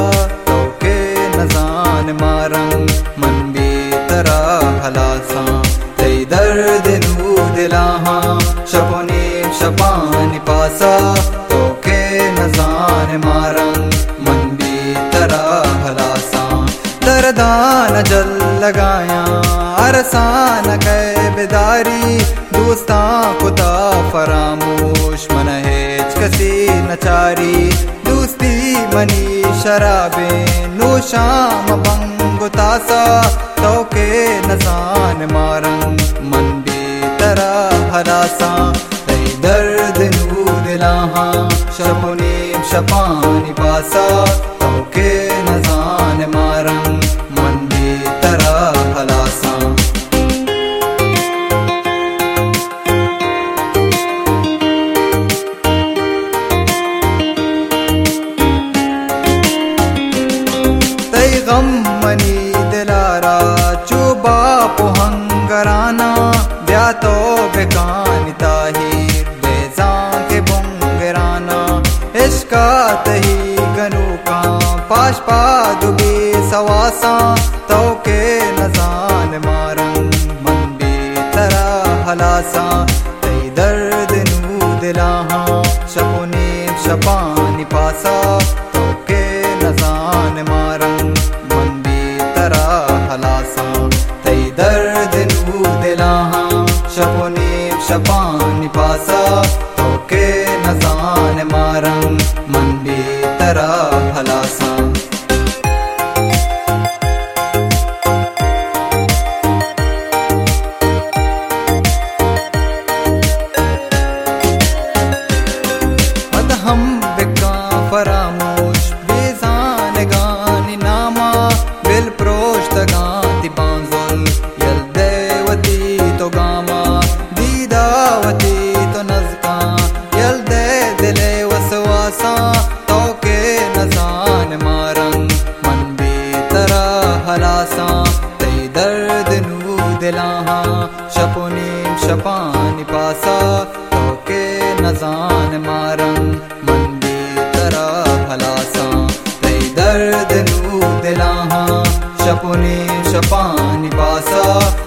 तो के नजान मारंग मन बेतरा हलासा तई दर्द नू दिलाहा शपोने शपान पासा तो के नजान मारंग मन बेतरा हलासा दरदान जल लगाया अरसान कै बेदारी दोस्ता खुदा फरामोश मन हेच कसी नचारी दोस्ती मनी शराबे नोशाम बंगुतासा तो के नजान मारंग मन बेतरा हलासा तई दर्द नू दिलाहा शपुने शपानी पासा तो के नजान मारंग मन बेतरा हलासा गम मनी दिलारा चुबा पुहंगराना ब्या तो बेकान ताहिर बेजा के बुंगराना इश्का तही गनु का पाश पादुबे सवासा तो के नजान मारंग मन बेतरा हलासा तई दर्द नू दिलाहा शपुने शपानी पासा तो के नजान मारंग तई दर्द नू दिलाहा शपुने शपानी पासा तो के नजान मारंग मन बेतरा हलासा हम बिका फरामोश बेजान गानी नामा बिल प्रोष्ट गांति बांजुल यल देवती तो गामा दीदावती तो नजका यल दे दिले वसवासा तो के नजान मारंग मन बेतरा हलासा तई दर्द नू दिलाहा शपुने शपानी पासा तो के नजान मारंग मन बेतरा हलासा तई दर्द नू दिलाहा शपुने शपानी पासा